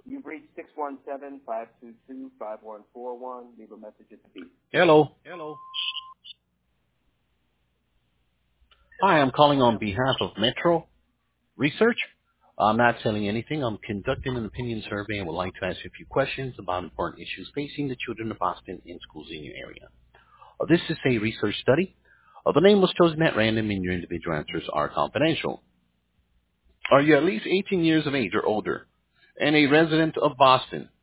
You've reached 617-522-5141. Leave a message at the beep. Hello. Hi, I'm calling on behalf of Metro Research. I'm not selling anything. I'm conducting an opinion survey and would like to ask you a few questions about important issues facing the children of Boston in schools in your area. This is a research study. The name was chosen at random and your individual answers are confidential. Are you at least 18 years of age or older and a resident of Boston?